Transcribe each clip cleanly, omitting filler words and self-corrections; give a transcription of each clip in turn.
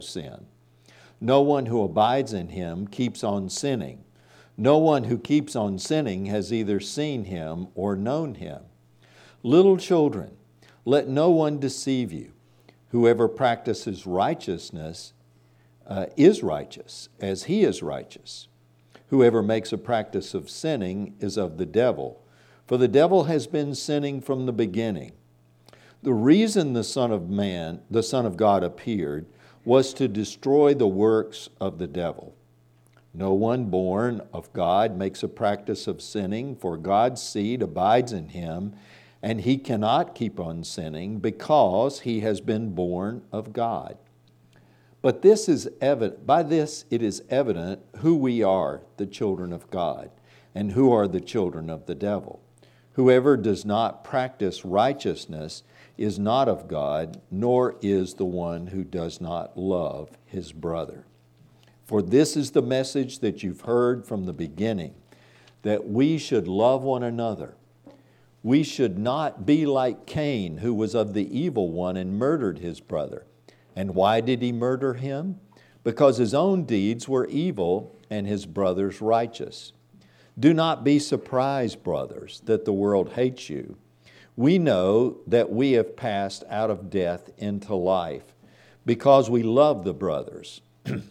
sin. No one who abides in him keeps on sinning. No one who keeps on sinning has either seen him or known him. Little children, let no one deceive you. Whoever practices righteousness is righteous, as he is righteous. Whoever makes a practice of sinning is of the devil, for the devil has been sinning from the beginning. The reason the Son of God appeared was to destroy the works of the devil. No one born of God makes a practice of sinning, for God's seed abides in him, and he cannot keep on sinning because he has been born of God. But by this it is evident who we are, the children of God, and who are the children of the devil. Whoever does not practice righteousness is not of God, nor is the one who does not love his brother. For this is the message that you've heard from the beginning, that we should love one another. We should not be like Cain, who was of the evil one and murdered his brother. And why did he murder him? Because his own deeds were evil and his brother's righteous. Do not be surprised, brothers, that the world hates you. We know that we have passed out of death into life because we love the brothers.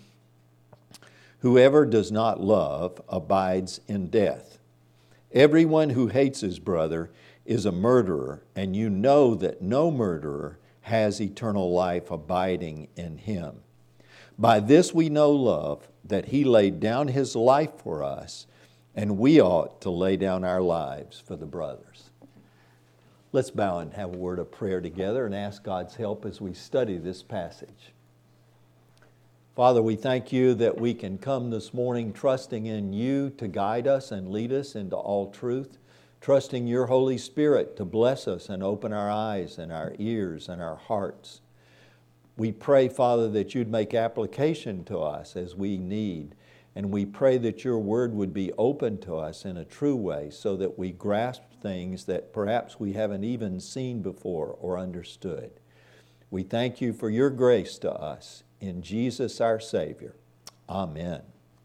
Whoever does not love abides in death. Everyone who hates his brother is a murderer, and you know that no murderer has eternal life abiding in him. By this we know love, that he laid down his life for us, and we ought to lay down our lives for the brothers. Let's bow and have a word of prayer together and ask God's help as we study this passage. Father, we thank you that we can come this morning trusting in you to guide us and lead us into all truth, trusting your Holy Spirit to bless us and open our eyes and our ears and our hearts. We pray, Father, that you'd make application to us as we need, and we pray that your word would be open to us in a true way so that we grasp things that perhaps we haven't even seen before or understood. We thank you for your grace to us. In Jesus our Savior. Amen.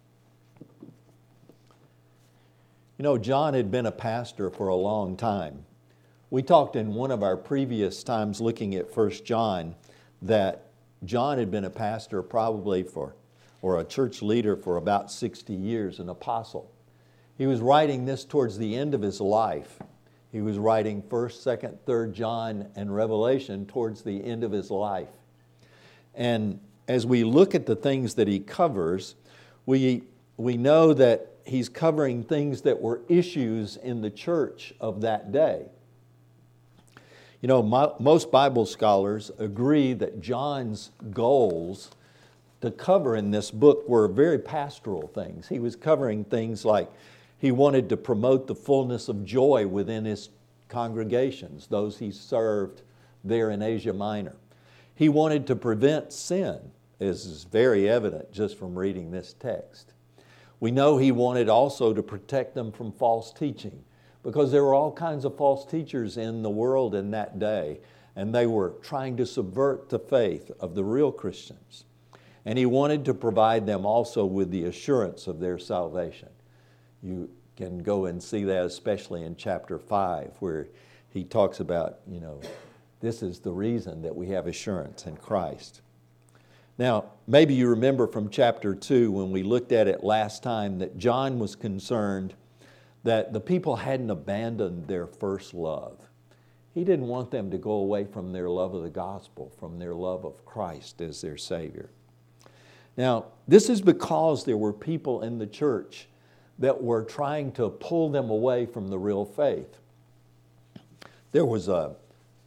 You know, John had been a pastor for a long time. We talked in one of our previous times looking at 1 John that John had been a pastor probably or a church leader for about 60 years, an apostle. He was writing this towards the end of his life. He was writing 1st, 2nd, 3rd John and Revelation towards the end of his life. And as we look at the things that he covers, we know that he's covering things that were issues in the church of that day. You know, most Bible scholars agree that John's goals to cover in this book were very pastoral things. He was covering things like he wanted to promote the fullness of joy within his congregations, those he served there in Asia Minor. He wanted to prevent sin, as is very evident just from reading this text. We know he wanted also to protect them from false teaching, because there were all kinds of false teachers in the world in that day, and they were trying to subvert the faith of the real Christians. And he wanted to provide them also with the assurance of their salvation. You can go and see that especially in chapter 5, where he talks about, this is the reason that we have assurance in Christ. Now, maybe you remember from chapter 2 when we looked at it last time that John was concerned that the people hadn't abandoned their first love. He didn't want them to go away from their love of the gospel, from their love of Christ as their Savior. Now, this is because there were people in the church that were trying to pull them away from the real faith. There was a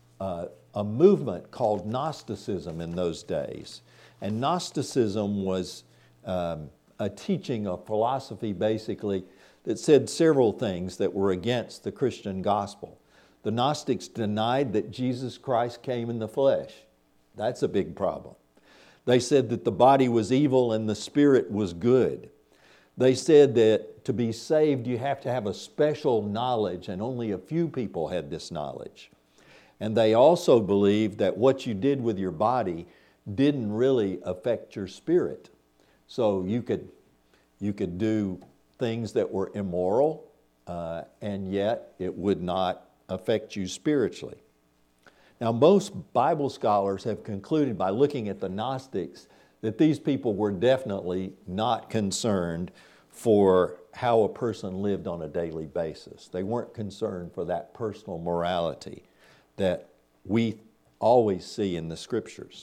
movement called Gnosticism in those days. And Gnosticism was a teaching, a philosophy basically, that said several things that were against the Christian gospel. The Gnostics denied that Jesus Christ came in the flesh. That's a big problem. They said that the body was evil and the spirit was good. They said that to be saved you have to have a special knowledge, and only a few people had this knowledge. And they also believed that what you did with your body didn't really affect your spirit. So you could do things that were immoral, and yet it would not affect you spiritually. Now, most Bible scholars have concluded by looking at the Gnostics that these people were definitely not concerned for how a person lived on a daily basis. They weren't concerned for that personal morality that we always see in the Scriptures.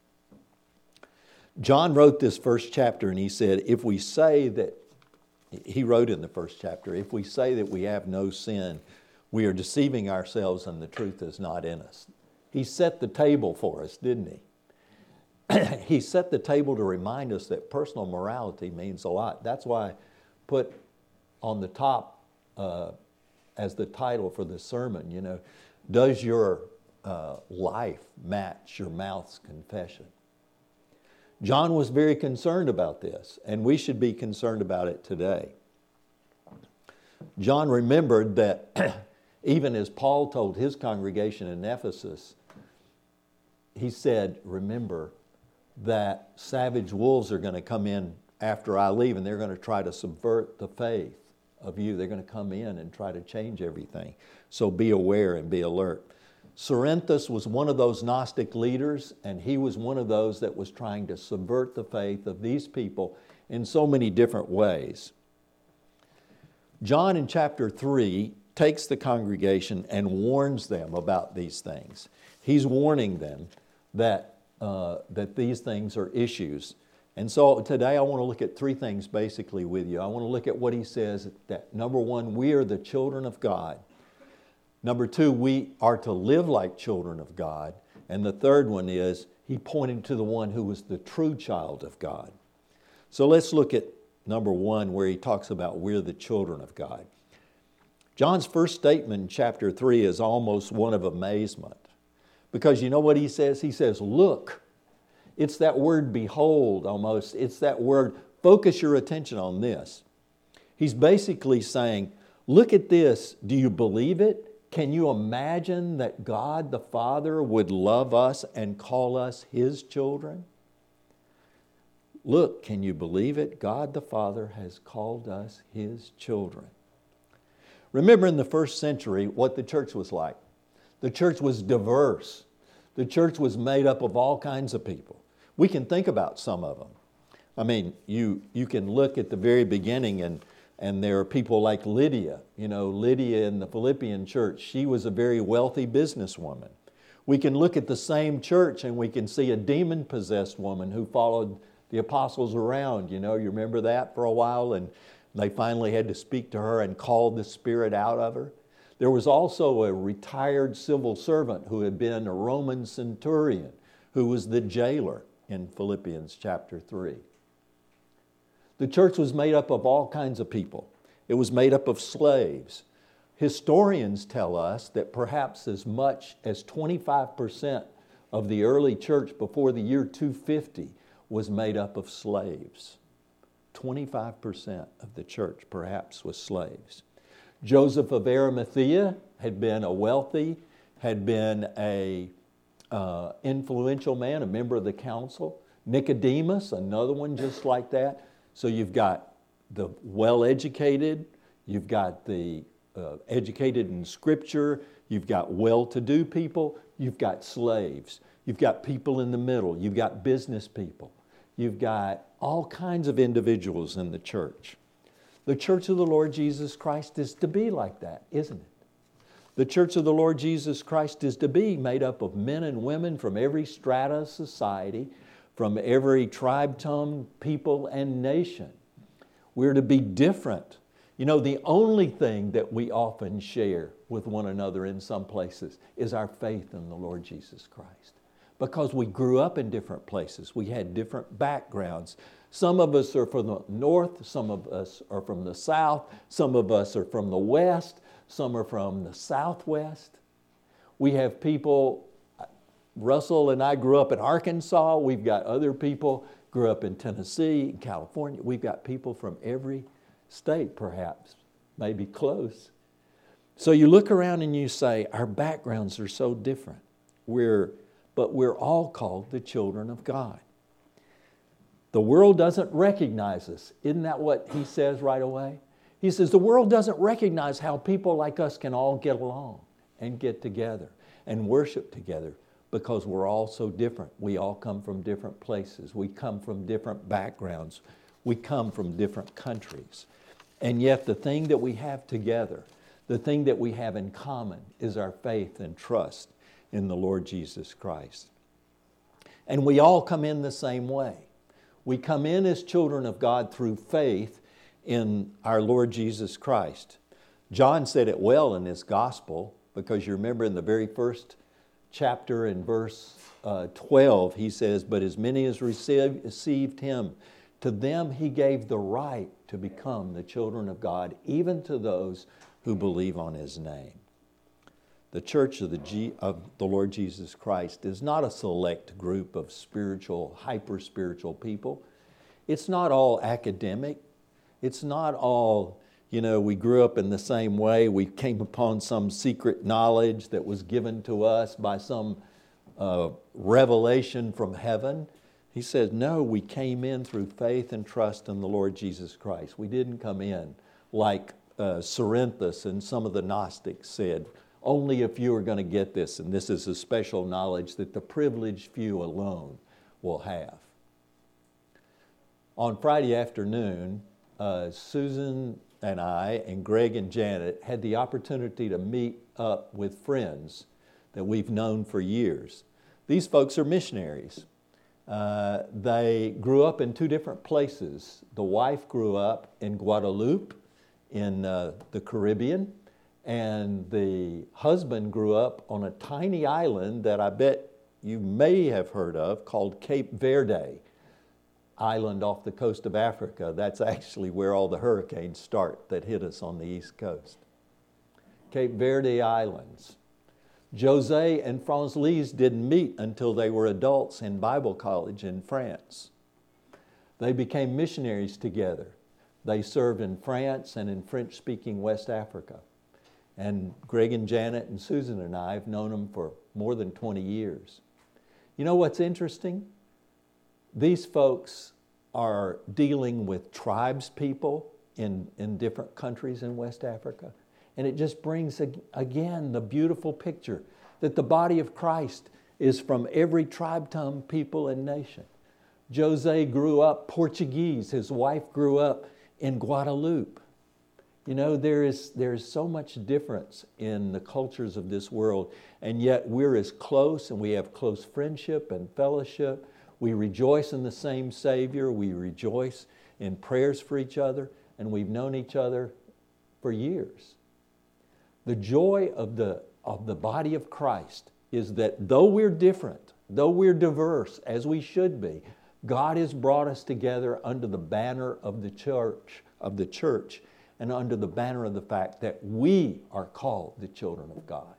John wrote this first chapter and he said, if we say that, he wrote in the first chapter, if we say that we have no sin, we are deceiving ourselves and the truth is not in us. He set the table for us, didn't he? He set the table to remind us that personal morality means a lot. That's why I put on the top as the title for the sermon, does your life match your mouth's confession? John was very concerned about this, and we should be concerned about it today. John remembered that even as Paul told his congregation in Ephesus, he said, remember that savage wolves are going to come in after I leave, and they're going to try to subvert the faith of you. They're going to come in and try to change everything. So be aware and be alert. Cerinthus was one of those Gnostic leaders, and he was one of those that was trying to subvert the faith of these people in so many different ways. John in chapter 3 takes the congregation and warns them about these things. He's warning them that these things are issues. And so today I want to look at three things basically with you. I want to look at what he says that, number one, we are the children of God. Number two, we are to live like children of God. And the third one is, he pointed to the one who was the true child of God. So let's look at number one, where he talks about we're the children of God. John's first statement in chapter 3 is almost one of amazement. Because you know what he says? He says, look. It's that word behold almost. It's that word, focus your attention on this. He's basically saying, look at this. Do you believe it? Can you imagine that God the Father would love us and call us His children? Look, can you believe it? God the Father has called us His children. Remember in the first century what the church was like. The church was diverse. The church was made up of all kinds of people. We can think about some of them. I mean, you can look at the very beginning and there are people like Lydia. Lydia in the Philippian church, she was a very wealthy businesswoman. We can look at the same church and we can see a demon-possessed woman who followed the apostles around. You remember that for a while, and they finally had to speak to her and call the spirit out of her. There was also a retired civil servant who had been a Roman centurion, who was the jailer in Philippians chapter 3. The church was made up of all kinds of people. It was made up of slaves. Historians tell us that perhaps as much as 25% of the early church before the year 250 was made up of slaves. 25% of the church perhaps was slaves. Joseph of Arimathea had been a wealthy, had been a influential man, a member of the council. Nicodemus, another one just like that. So you've got the well-educated, you've got the educated in Scripture, you've got well-to-do people, you've got slaves, you've got people in the middle, you've got business people, you've got all kinds of individuals in the church. The church of the Lord Jesus Christ is to be like that, isn't it? The church of the Lord Jesus Christ is to be made up of men and women from every strata of society, from every tribe, tongue, people, and nation. We're to be different. The only thing that we often share with one another in some places is our faith in the Lord Jesus Christ. Because we grew up in different places. We had different backgrounds. Some of us are from the north, some of us are from the south, some of us are from the west, some are from the southwest. We have people, Russell and I grew up in Arkansas. We've got other people grew up in Tennessee, in California. We've got people from every state, perhaps, maybe close. So you look around and you say, our backgrounds are so different. We're but we're all called the children of God. The world doesn't recognize us. Isn't that what he says right away? He says the world doesn't recognize how people like us can all get along and get together and worship together because we're all so different. We all come from different places. We come from different backgrounds. We come from different countries. And yet the thing that we have together, the thing that we have in common is our faith and trust in the Lord Jesus Christ. And we all come in the same way. We come in as children of God through faith in our Lord Jesus Christ. John said it well in his gospel, because you remember in the very first chapter in verse 12, he says, "But as many as received him, to them he gave the right to become the children of God, even to those who believe on his name." The church of the Lord Jesus Christ is not a select group of spiritual, hyper-spiritual people. It's not all academic. It's not all, we grew up in the same way. We came upon some secret knowledge that was given to us by some revelation from heaven. He says, no, we came in through faith and trust in the Lord Jesus Christ. We didn't come in like Cerinthus and some of the Gnostics said, only if you are going to get this, and this is a special knowledge that the privileged few alone will have. On Friday afternoon, Susan and I and Greg and Janet had the opportunity to meet up with friends that we've known for years. These folks are missionaries. They grew up in two different places. The wife grew up in Guadeloupe in the Caribbean, and the husband grew up on a tiny island that I bet you may have heard of called Cape Verde Island off the coast of Africa. That's actually where all the hurricanes start that hit us on the East Coast. Cape Verde Islands. Jose and Franz-Lise didn't meet until they were adults in Bible college in France. They became missionaries together. They served in France and in French-speaking West Africa. And Greg and Janet and Susan and I have known them for more than 20 years. You know what's interesting? These folks are dealing with tribes people in different countries in West Africa. And it just brings, again, the beautiful picture that the body of Christ is from every tribe, tongue, people, and nation. Jose grew up Portuguese. His wife grew up in Guadeloupe. There is so much difference in the cultures of this world, and yet we're as close, and we have close friendship and fellowship. We rejoice in the same Savior. We rejoice in prayers for each other, and we've known each other for years. The joy of the body of Christ is that though we're different, though we're diverse, as we should be, God has brought us together under the banner of the church, and under the banner of the fact that we are called the children of God.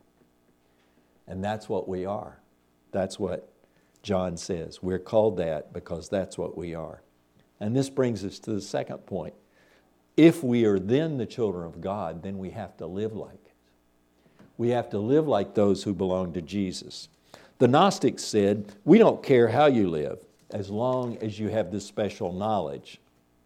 And that's what we are. That's what John says. We're called that because that's what we are. And this brings us to the second point. If we are then the children of God, then we have to live like it. We have to live like those who belong to Jesus. The Gnostics said, we don't care how you live as long as you have this special knowledge.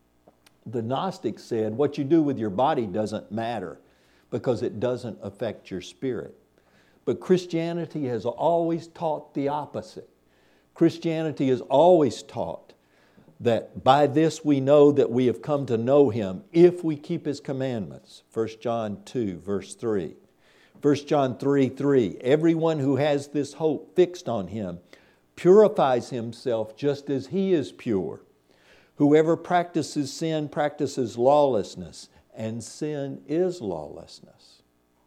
The Gnostics said, what you do with your body doesn't matter because it doesn't affect your spirit. But Christianity has always taught the opposite. Christianity has always taught that by this we know that we have come to know Him if we keep His commandments. 1 John 2, verse 3. 1 John 3:3, everyone who has this hope fixed on Him purifies himself just as He is pure. Whoever practices sin practices lawlessness, and sin is lawlessness.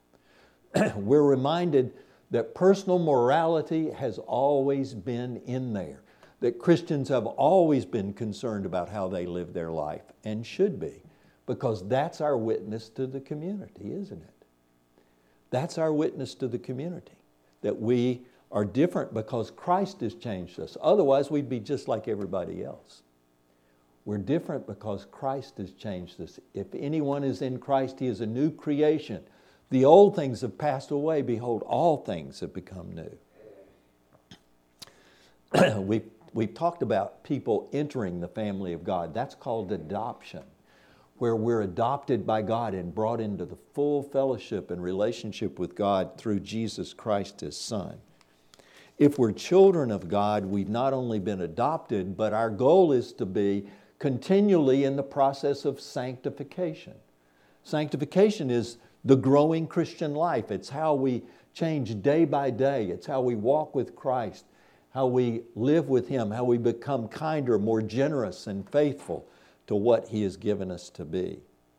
We're reminded that personal morality has always been in there, that Christians have always been concerned about how they live their life, and should be, because that's our witness to the community, isn't it? That's our witness to the community, that we are different because Christ has changed us. Otherwise, we'd be just like everybody else. We're different because Christ has changed us. If anyone is in Christ, he is a new creation. The old things have passed away. Behold, all things have become new. we've talked about people entering the family of God. That's called adoption, where we're adopted by God and brought into the full fellowship and relationship with God through Jesus Christ, His Son. If we're children of God, we've not only been adopted, but our goal is to be continually in the process of sanctification. Sanctification is the growing Christian life. It's how we change day by day. It's how we walk with Christ, how we live with Him, how we become kinder, more generous and faithful to what He has given us to be.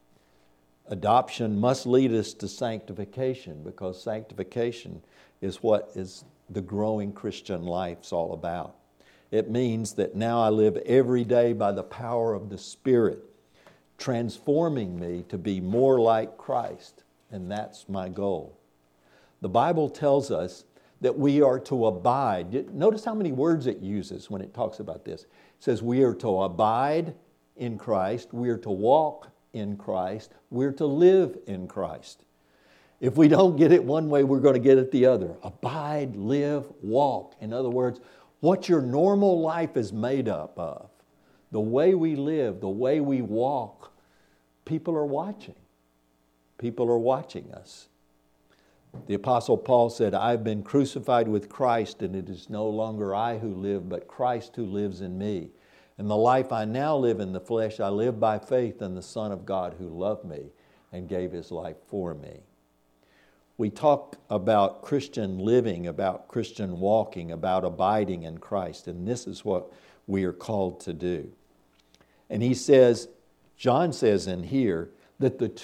Adoption must lead us to sanctification, because sanctification is what is the growing Christian life's all about. It means that now I live every day by the power of the Spirit, transforming me to be more like Christ, and that's my goal. The Bible tells us that we are to abide. Notice how many words it uses when it talks about this. It says we are to abide in Christ, we are to walk in Christ, we're to live in Christ. If we don't get it one way, we're going to get it the other. Abide, live, walk. In other words, what your normal life is made up of, the way we live, the way we walk, people are watching. People are watching us. The Apostle Paul said, I've been crucified with Christ, and it is no longer I who live, but Christ who lives in me. And the life I now live in the flesh, I live by faith in the Son of God who loved me and gave His life for me. We talk about Christian living, about Christian walking, about abiding in Christ, and this is what we are called to do. And he says, John says in here, that the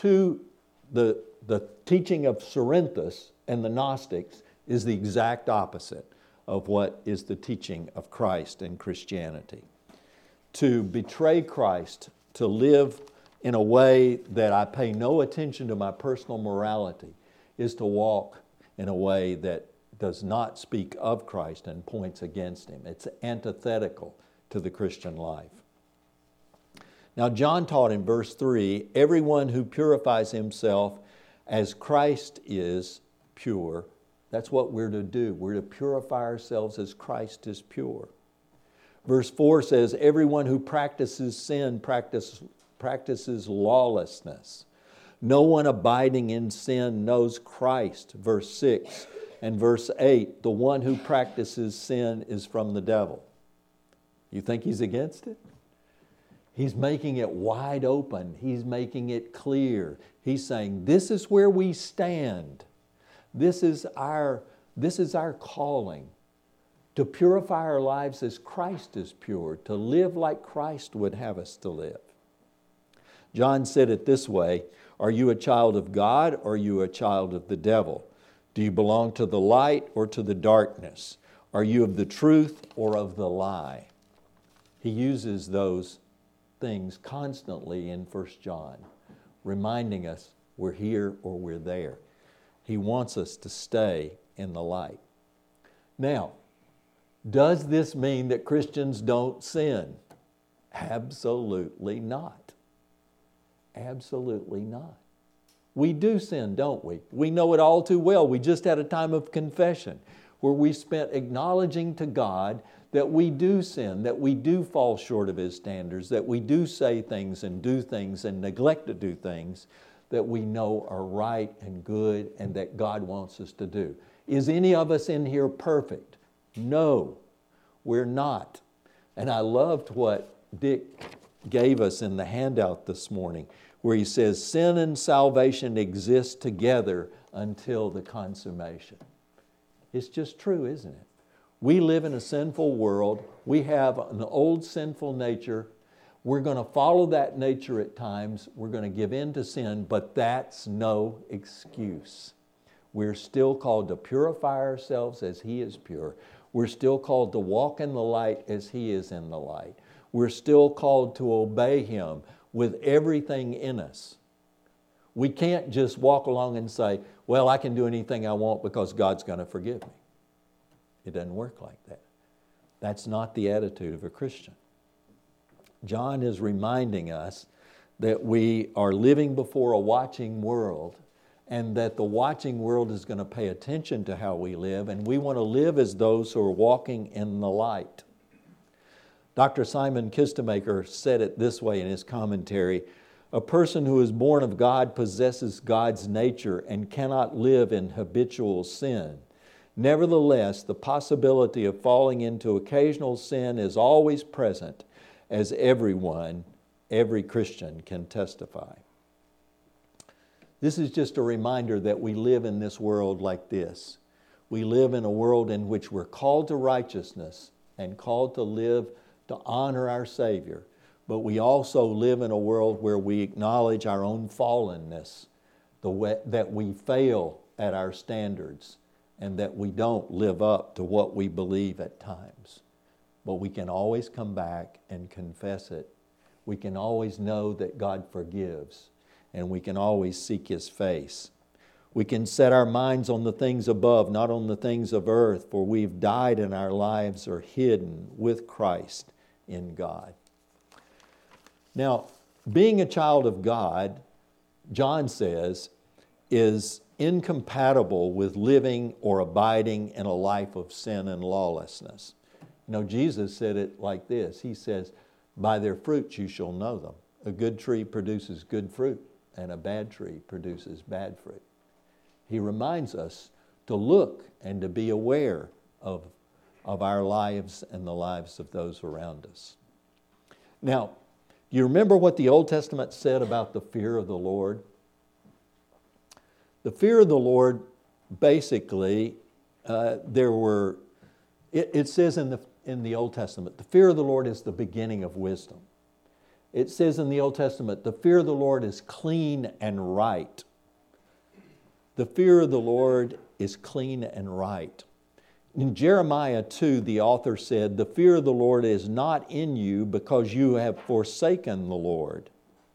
teaching of Cerinthus and the Gnostics is the exact opposite of what is the teaching of Christ in Christianity. To betray Christ, to live in a way that I pay no attention to my personal morality, is to walk in a way that does not speak of Christ and points against Him. It's antithetical to the Christian life. Now, John taught in verse 3, everyone who purifies himself as Christ is pure. That's what we're to do. We're to purify ourselves as Christ is pure. Verse 4 says, everyone who practices sin practices lawlessness. No one abiding in sin knows Christ, verse 6. And verse 8, the one who practices sin is from the devil. You think he's against it? He's making it wide open. He's making it clear. He's saying, this is where we stand. This is our calling. To purify our lives as Christ is pure. To live like Christ would have us to live. John said it this way, are you a child of God or are you a child of the devil? Do you belong to the light or to the darkness? Are you of the truth or of the lie? He uses those things constantly in 1 John, reminding us we're here or we're there. He wants us to stay in the light. Now, does this mean that Christians don't sin? Absolutely not. Absolutely not. We do sin, don't we? We know it all too well. We just had a time of confession where we spent acknowledging to God that we do sin, that we do fall short of His standards, that we do say things and do things and neglect to do things that we know are right and good and that God wants us to do. Is any of us in here perfect? No, we're not. And I loved what Dick gave us in the handout this morning, where he says, sin and salvation exist together until the consummation. It's just true, isn't it? We live in a sinful world. We have an old sinful nature. We're going to follow that nature at times. We're going to give in to sin, but that's no excuse. We're still called to purify ourselves as He is pure. We're still called to walk in the light as He is in the light. We're still called to obey Him with everything in us. We can't just walk along and say, well, I can do anything I want because God's going to forgive me. It doesn't work like that. That's not the attitude of a Christian. John is reminding us that we are living before a watching world, and that the watching world is going to pay attention to how we live, and we want to live as those who are walking in the light. Dr. Simon Kistemaker said it this way in his commentary: a person who is born of God possesses God's nature and cannot live in habitual sin. Nevertheless, the possibility of falling into occasional sin is always present, as every Christian can testify. This is just a reminder that we live in this world like this. We live in a world in which we're called to righteousness and called to live to honor our Savior. But we also live in a world where we acknowledge our own fallenness, that we fail at our standards, and that we don't live up to what we believe at times. But we can always come back and confess it. We can always know that God forgives, and we can always seek His face. We can set our minds on the things above, not on the things of earth, for we've died and our lives are hidden with Christ in God. Now, being a child of God, John says, is incompatible with living or abiding in a life of sin and lawlessness. You know, Jesus said it like this. He says, by their fruits you shall know them. A good tree produces good fruit, and a bad tree produces bad fruit. He reminds us to look and to be aware of our lives and the lives of those around us. Now, you remember what the Old Testament said about the fear of the Lord? The fear of the Lord, basically, it says in the Old Testament, the fear of the Lord is the beginning of wisdom. It says in the Old Testament, the fear of the Lord is clean and right. The fear of the Lord is clean and right. In Jeremiah 2, the author said, the fear of the Lord is not in you because you have forsaken the Lord.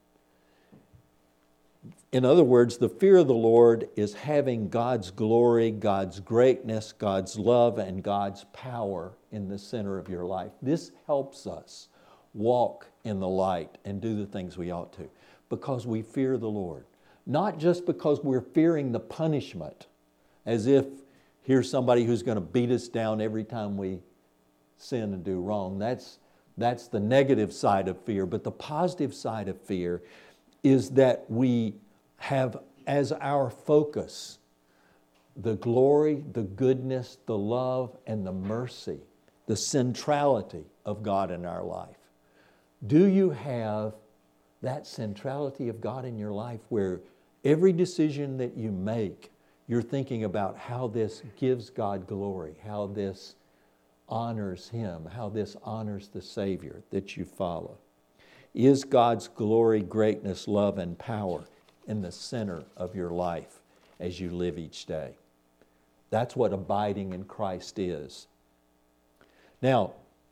In other words, the fear of the Lord is having God's glory, God's greatness, God's love, and God's power in the center of your life. This helps us walk in the light and do the things we ought to because we fear the Lord. Not just because we're fearing the punishment, as if here's somebody who's going to beat us down every time we sin and do wrong. That's the negative side of fear. But the positive side of fear is that we have as our focus the glory, the goodness, the love, and the mercy, the centrality of God in our life. Do you have that centrality of God in your life where every decision that you make, you're thinking about how this gives God glory, how this honors Him, how this honors the Savior that you follow? Is God's glory, greatness, love, and power in the center of your life as you live each day? That's what abiding in Christ is. Now,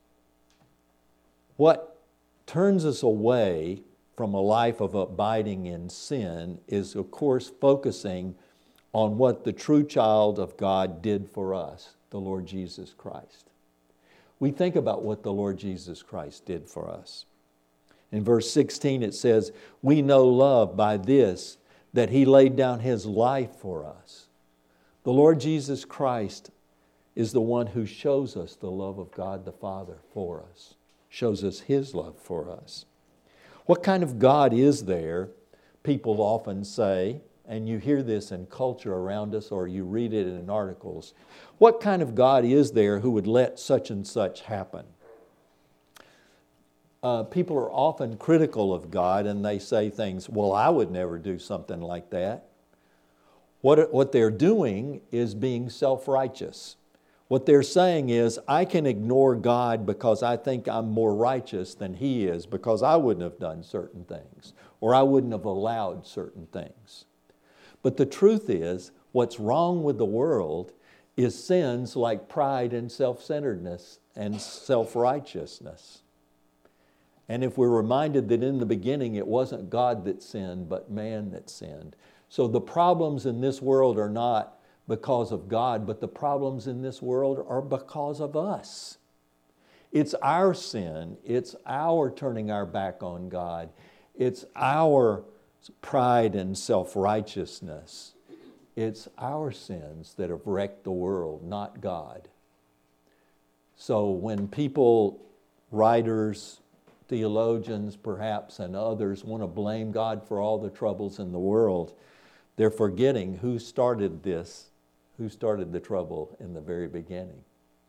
what turns us away from a life of abiding in sin is, of course, focusing on what the true child of God did for us, the Lord Jesus Christ. We think about what the Lord Jesus Christ did for us. In verse 16 it says, we know love by this, that He laid down His life for us. The Lord Jesus Christ is the one who shows us the love of God the Father for us, shows us His love for us. What kind of God is there? People often say, and you hear this in culture around us or you read it in articles, what kind of God is there who would let such and such happen? People are often critical of God and they say things, well, I would never do something like that. What they're doing is being self-righteous. What they're saying is, I can ignore God because I think I'm more righteous than He is because I wouldn't have done certain things or I wouldn't have allowed certain things. But the truth is, what's wrong with the world is sins like pride and self-centeredness and self-righteousness. And if we're reminded that in the beginning it wasn't God that sinned, but man that sinned. So the problems in this world are not because of God, but the problems in this world are because of us. It's our sin. It's our turning our back on God. It's our pride and self-righteousness. It's our sins that have wrecked the world, not God. So when people writers, theologians perhaps, and others want to blame God for all the troubles in the world, they're forgetting who started this, who started the trouble in the very beginning.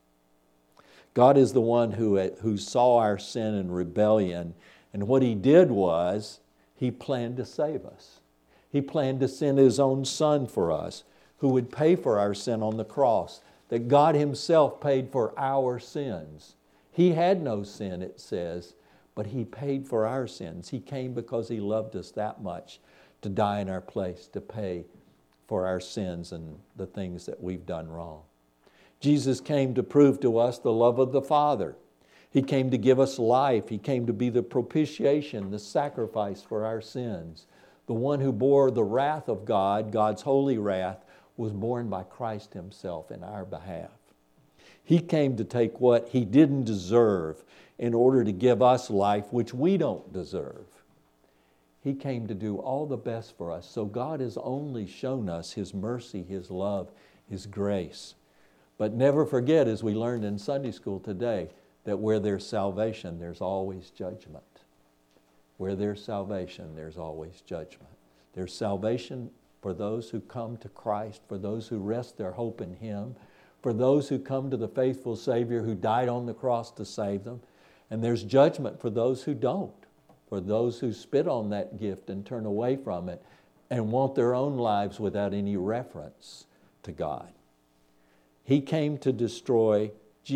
God is the one who saw our sin and rebellion, and what He did was He planned to save us. He planned to send His own Son for us, who would pay for our sin on the cross, that God Himself paid for our sins. He had no sin, it says, but He paid for our sins. He came because He loved us that much to die in our place, to pay for our sins and the things that we've done wrong. Jesus came to prove to us the love of the Father. He came to give us life. He came to be the propitiation, the sacrifice for our sins. The one who bore the wrath of God, God's holy wrath, was borne by Christ Himself in our behalf. He came to take what He didn't deserve in order to give us life which we don't deserve. He came to do all the best for us. So God has only shown us His mercy, His love, His grace. But never forget, as we learned in Sunday school today, that where there's salvation, there's always judgment. Where there's salvation, there's always judgment. There's salvation for those who come to Christ, for those who rest their hope in Him, for those who come to the faithful Savior who died on the cross to save them. And there's judgment for those who don't, for those who spit on that gift and turn away from it and want their own lives without any reference to God. Jesus came to destroy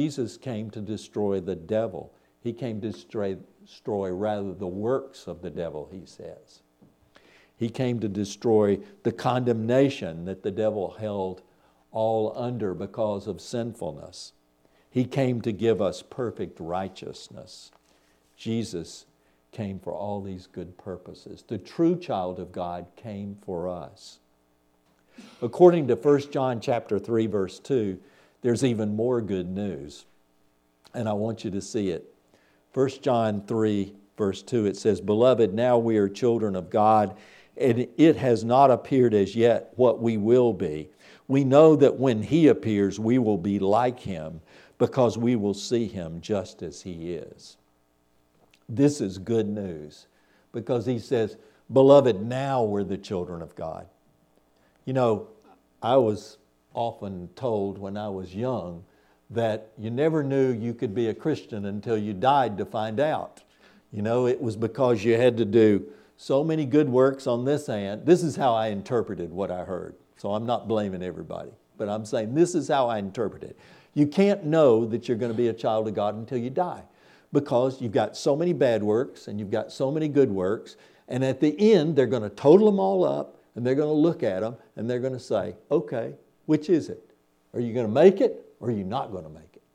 the devil. He came to destroy rather the works of the devil, He says. He came to destroy the condemnation that the devil held all under because of sinfulness. He came to give us perfect righteousness. Jesus came for all these good purposes. The true child of God came for us. According to 1 John chapter 3, verse 2, there's even more good news. And I want you to see it. 1 John 3, verse 2, it says, "Beloved, now we are children of God, and it has not appeared as yet what we will be. We know that when He appears, we will be like Him, because we will see Him just as He is." This is good news, because He says, "Beloved, now we're the children of God." You know, I was often told when I was young that you never knew you could be a Christian until you died to find out. You know, it was because you had to do so many good works on this end. This is how I interpreted what I heard. So I'm not blaming everybody, but I'm saying this is how I interpret it. You can't know that you're going to be a child of God until you die, because you've got so many bad works and you've got so many good works, and at the end they're going to total them all up and they're going to look at them and they're going to say, okay, which is it? Are you going to make it or are you not going to make it?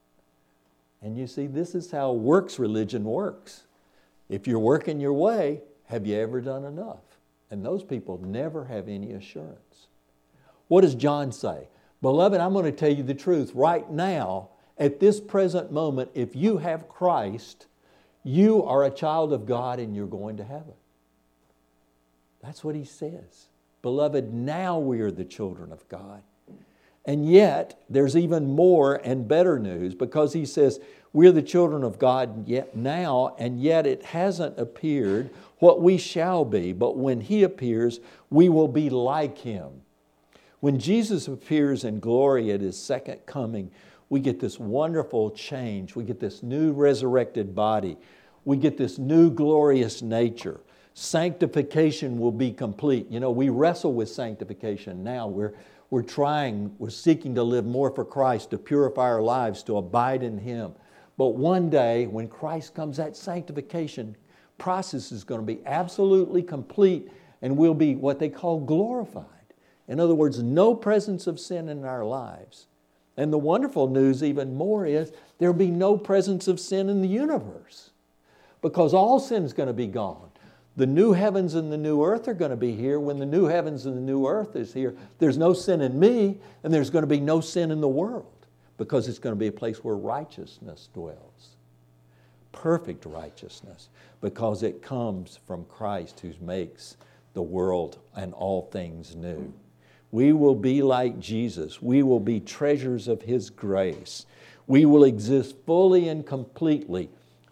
And you see, this is how works religion works. If you're working your way, have you ever done enough? And those people never have any assurance. What does John say? Beloved, I'm going to tell you the truth. Right now, at this present moment, if you have Christ, you are a child of God and you're going to heaven. That's what he says. Beloved, now we are the children of God. And yet, there's even more and better news, because he says, we're the children of God yet now, and yet it hasn't appeared what we shall be. But when He appears, we will be like Him. When Jesus appears in glory at His second coming, we get this wonderful change. We get this new resurrected body. We get this new glorious nature. Sanctification will be complete. You know, we wrestle with sanctification now. We're seeking to live more for Christ, to purify our lives, to abide in Him. But one day, when Christ comes, that sanctification process is going to be absolutely complete, and we'll be what they call glorified. In other words, no presence of sin in our lives. And the wonderful news even more is there'll be no presence of sin in the universe, because all sin is going to be gone. The new heavens and the new earth are going to be here. When the new heavens and the new earth is here, there's no sin in me, and there's going to be no sin in the world, because it's going to be a place where righteousness dwells. Perfect righteousness, because it comes from Christ, who makes the world and all things new. We will be like Jesus. We will be treasures of His grace. We will exist fully and completely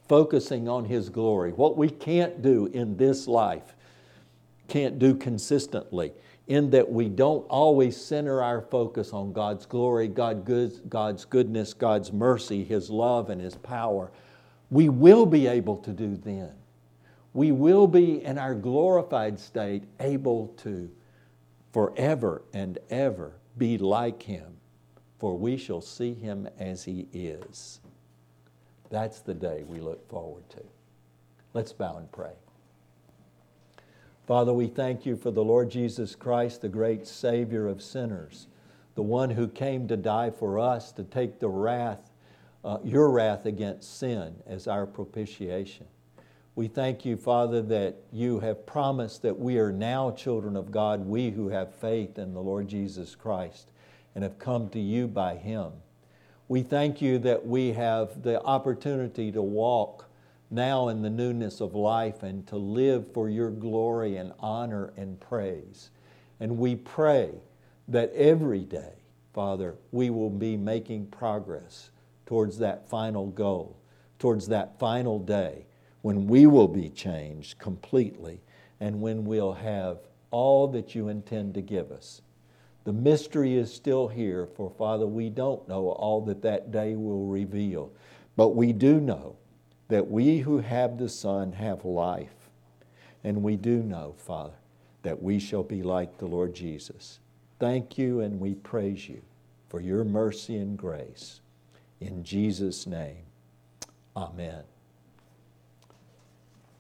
focusing on His glory. What we can't do in this life, can't do consistently, in that we don't always center our focus on God's glory, God's goodness, God's mercy, His love, and His power. We will be able to do then. We will be in our glorified state able to forever and ever be like Him, for we shall see Him as He is. That's the day we look forward to. Let's bow and pray. Father, we thank You for the Lord Jesus Christ, the great Savior of sinners, the one who came to die for us, to take the wrath, Your wrath against sin as our propitiation. We thank You, Father, that You have promised that we are now children of God, we who have faith in the Lord Jesus Christ and have come to You by Him. We thank You that we have the opportunity to walk now in the newness of life and to live for Your glory and honor and praise. And we pray that every day, Father, we will be making progress towards that final goal, towards that final day when we will be changed completely and when we'll have all that You intend to give us. The mystery is still here, for Father, we don't know all that that day will reveal, but we do know that we who have the Son have life. And we do know, Father, that we shall be like the Lord Jesus. Thank You, and we praise You for Your mercy and grace. In Jesus' name, amen.